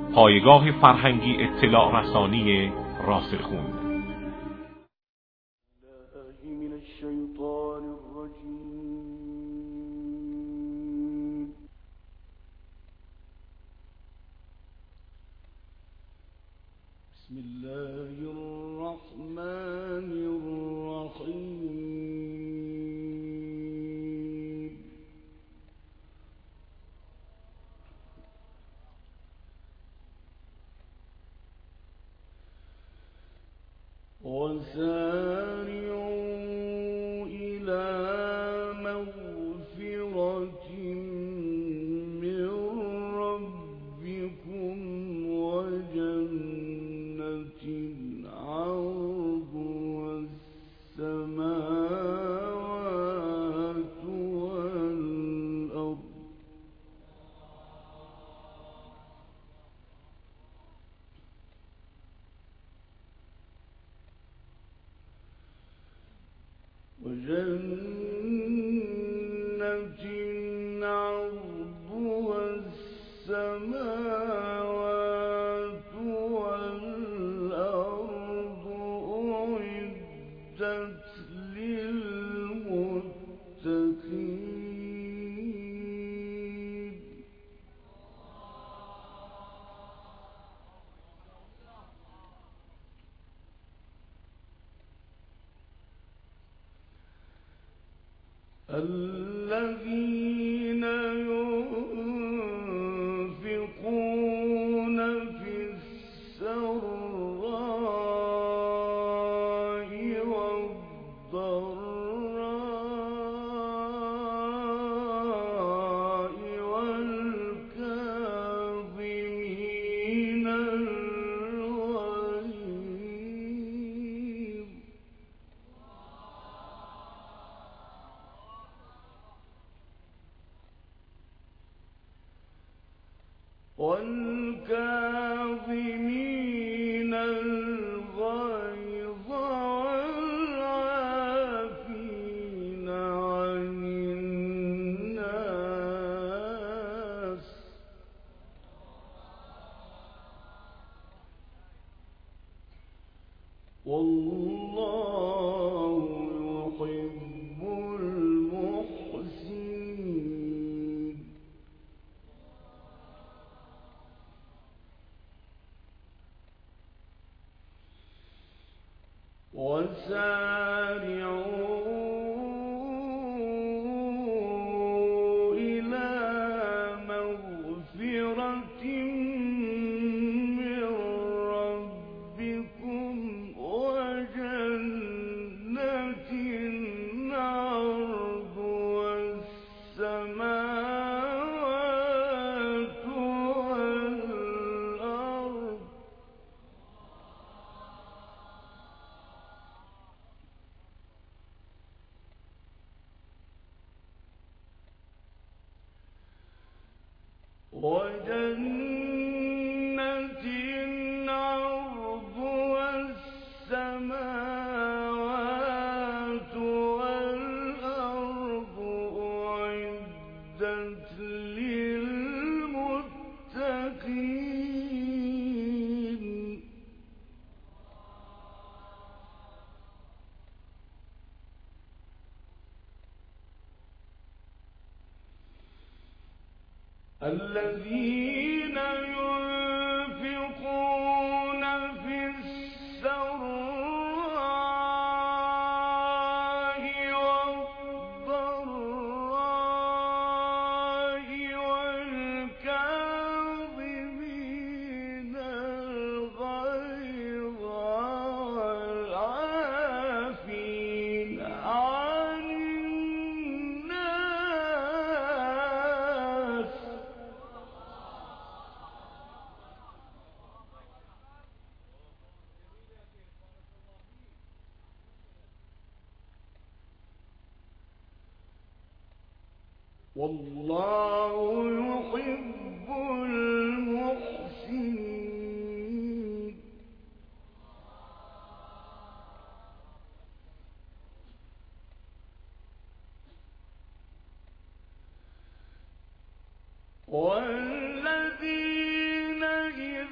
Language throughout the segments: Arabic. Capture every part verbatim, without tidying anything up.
پایگاه فرهنگی اطلاع رسانی راسخون. بسم الله الرحمن الرحيم. وسارعوا إلى مغفرة من ربكم وجنة عرضها السماوات والأرض وجنة عرضها السماوات والأرض أعدت للمتقين. الذين ينفقون في السراء والضراء والكاظمين الغيظ والكاظمين الغيظ والعافين عن الناس والله يحب المحسنين. وسارعوا إلى مغفرة من ربكم وجنة عرضها السماوات والأرض وجنة عرضها السماوات والأرض أعدت للمتقين. الذين ينفقون في السراء والضراء والكاظمين الغيظ والعافين عن الناس والله يحب المحسنين. والذين إذا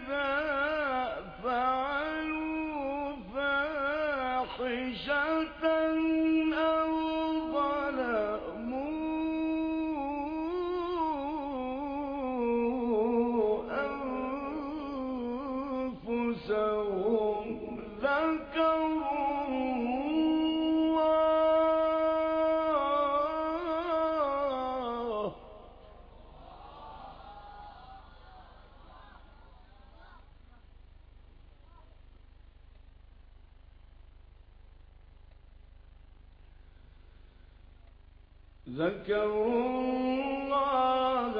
ذكروا الله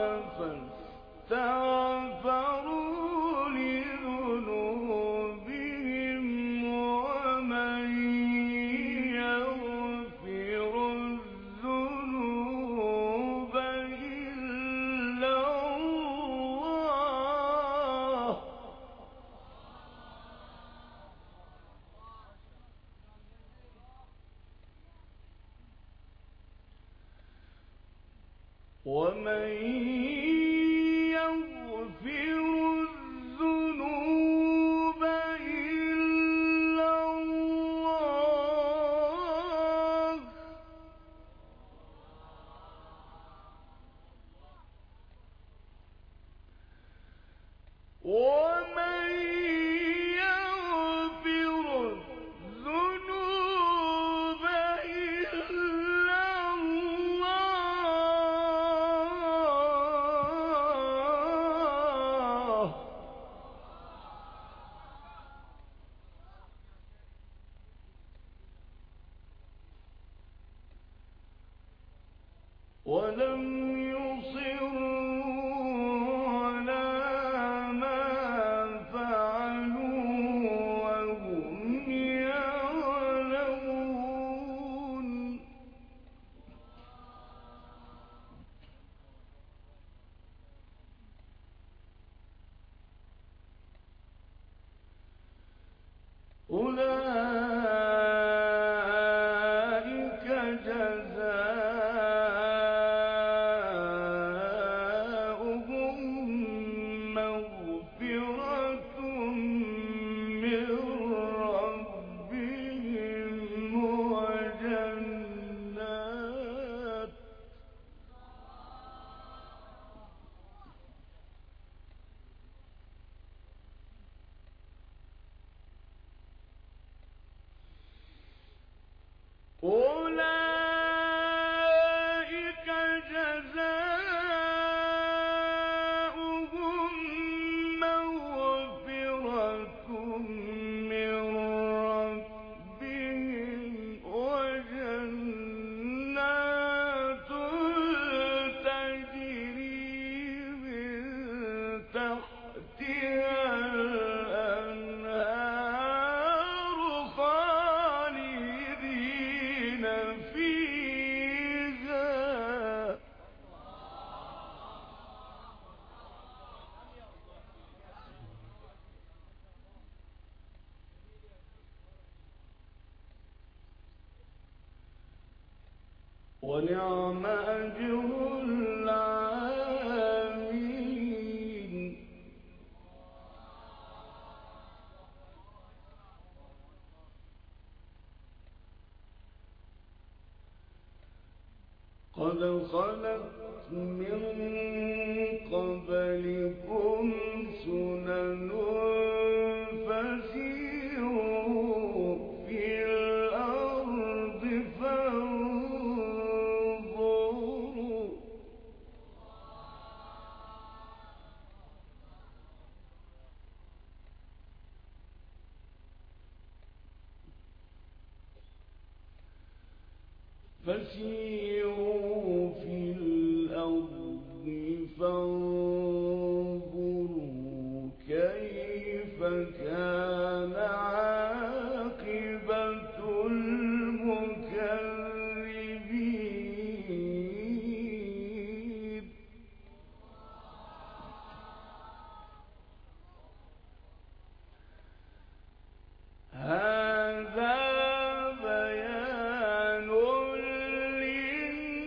فاستغفروا لذنوبهم ومن يغفر الذنوب إلا الله ومن يغفر الذنوب إلا الله ومن يغفر الذنوب إلا الله ولم يصروا على ما فعلوا وهم يعلمون أولئك جزاؤهم مغفرة من ربهم وجنات أولئك جزاؤهم مغفرة من ربهم وجنات تجري من تحتها الأنهار خالدين فيها ونعم أجر العاملين قد خلت من قبلكم سنن فسيروا في الأرض فانظروا فسيروا في الأرض فانظروا كيف كان عاقبة المكذبين هذا بيان للناس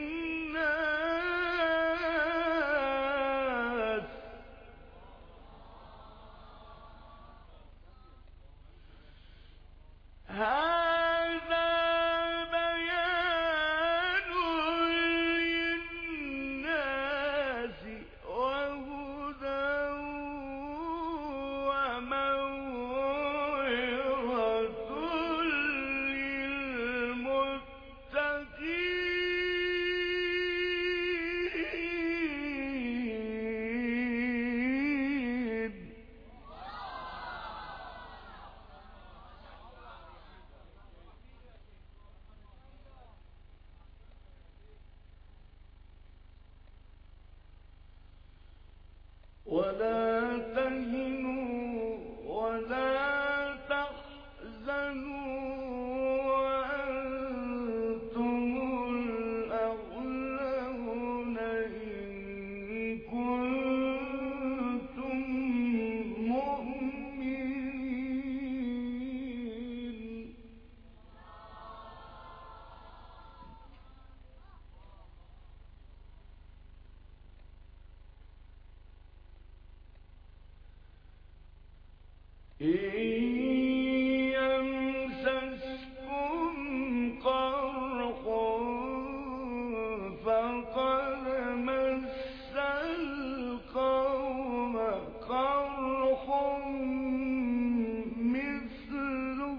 ولا تهنوا ولا تحزنوا وأنتم الأعلون إن كنتم مؤمنين. إن يمسسكم قرح فقد مس القوم قرح مثله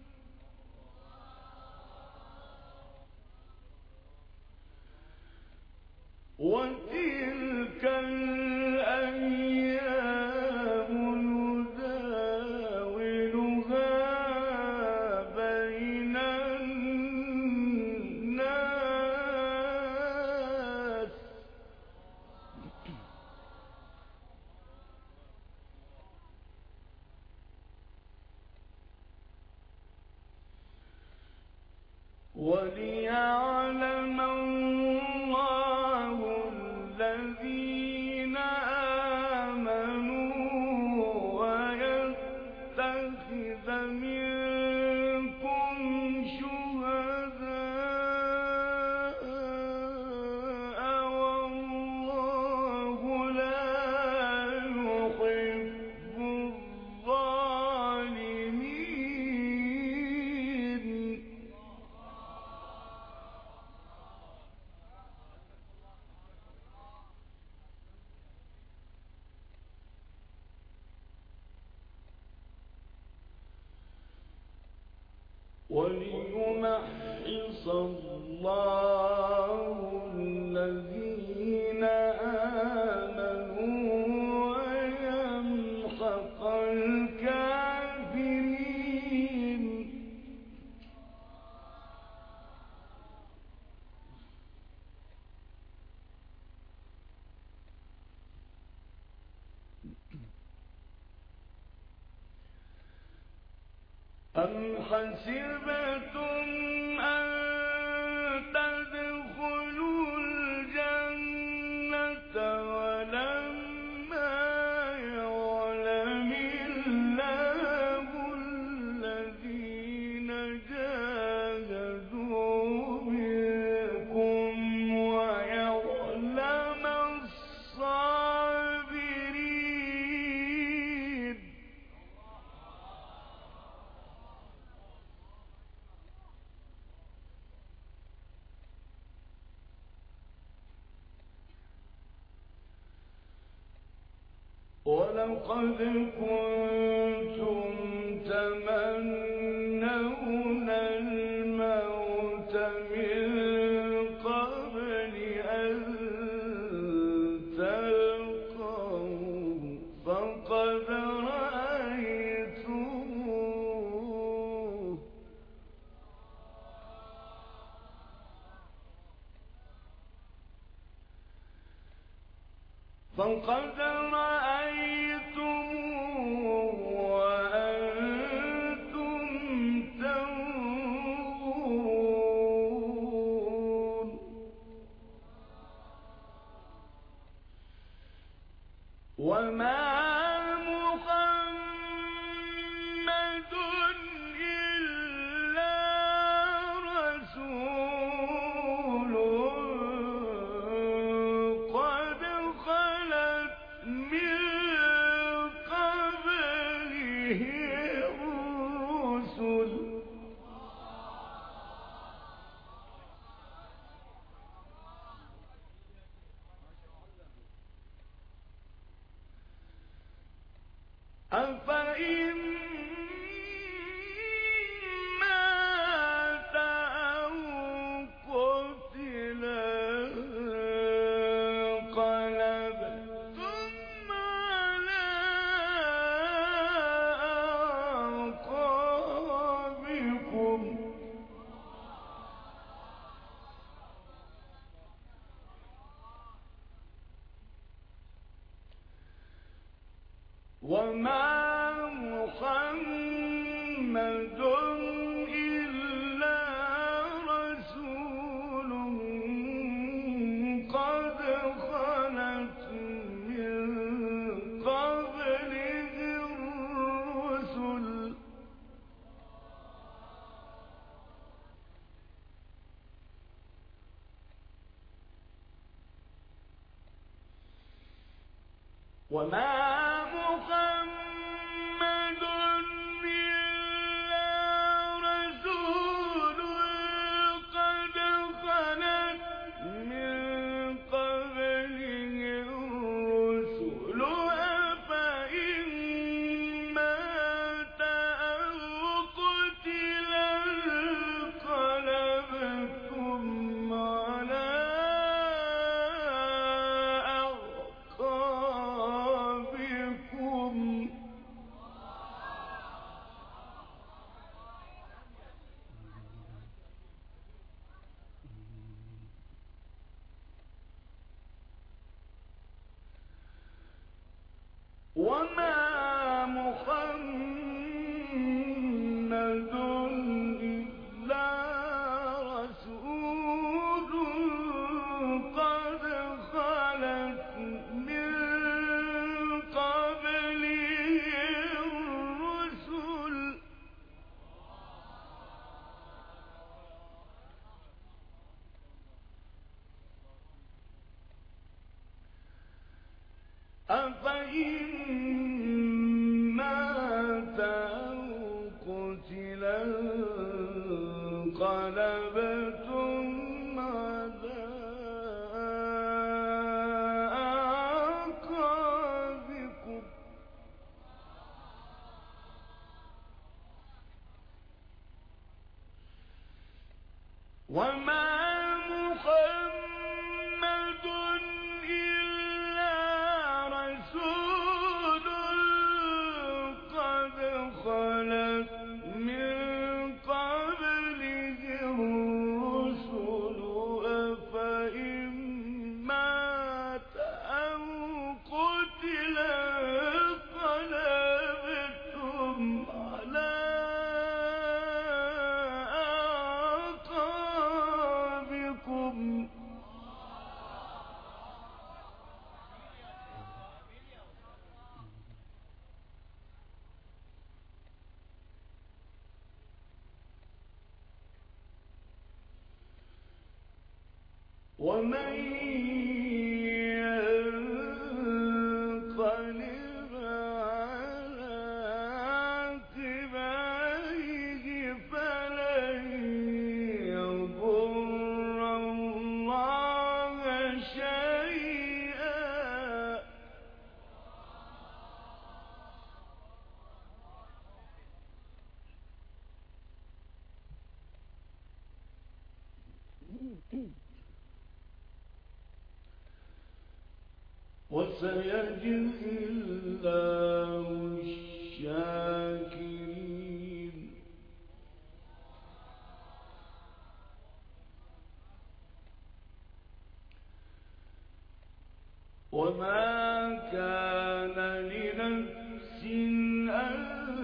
وتلك الأيام نداولها بين الناس وليعلم الله الذين آمنوا ويتخذ منكم شهداء والله لا يحب الظالمين. وليمحص الله الذين آمنوا ويمحق الكافرين. أم حسبتم أن تدخلوا الجنة ولما يعلم الله الذين جاهدوا منكم ويعلم الصابرين. ولقد كنتم تمنون الموت من قبل أن تلقوه فقد رأيتموه فقد رأيتموه وأنتم تنظرون. وما محمد إلا رسول قد خلت من قبله الرسل أفإن مات أو قتل انقلبتم على أعقابكم وما محمد إلا رسول قد خلت من قبله الرسل وما محمد إلا رسول قد خلت من قبله الرسل أفإن مات أو قتل انقلبتم على أعقابكم وما محمد إلا رسول قد خلت من قبله الرسل أفإن مات أو قتل انقلبتم على أعقابكم وما محمد إلا رسول قد خلت من قبله الرسل أفإن مات أو قتل انقلبتم على أعقابكم ومن ينقلب على عقبيه فلن يضر الله شيئا وسيجزي الله الشاكرين وما كان لنفس أن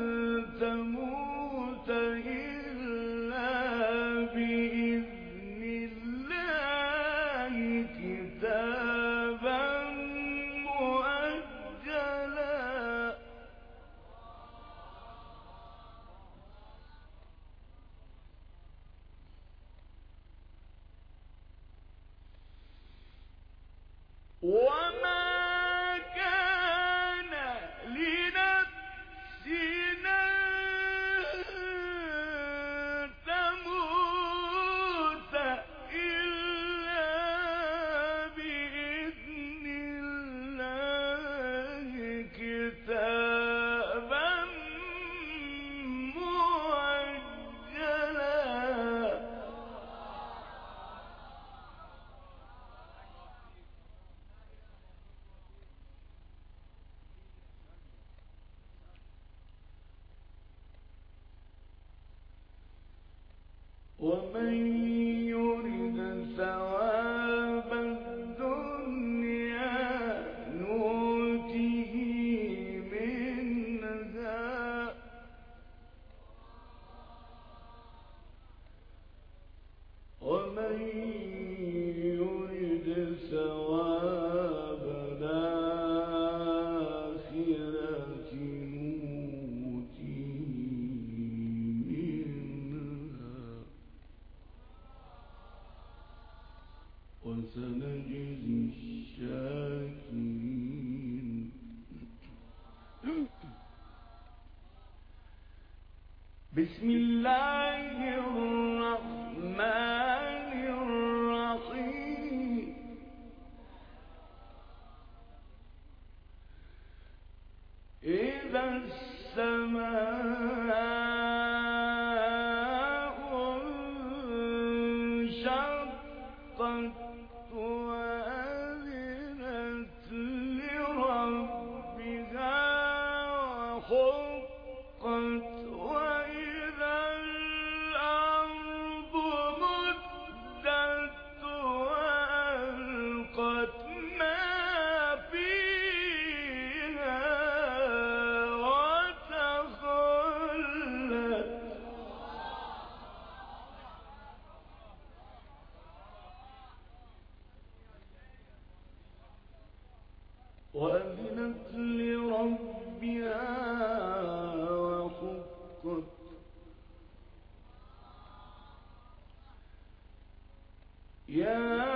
تموت إلا بإذن الله كتابا مؤجلا وما كان لي بسم الله الرحمن الرحيم إذا السماء انشقت وأذنت لربها وحقت وإذا الأرض مدت وألقت ما فيها وتخلت وأذنت لربها وحقت يا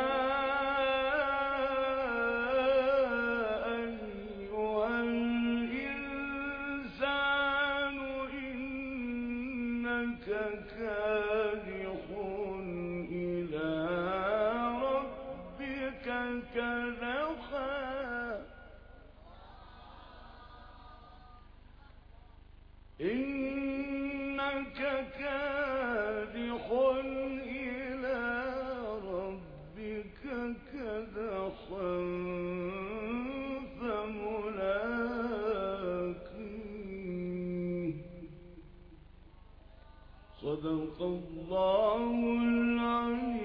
أيها الإنسان إنك كادح إلى ربك كدحا إنك كادح إلى ربك كدحا فملاقيه صدق الله العليم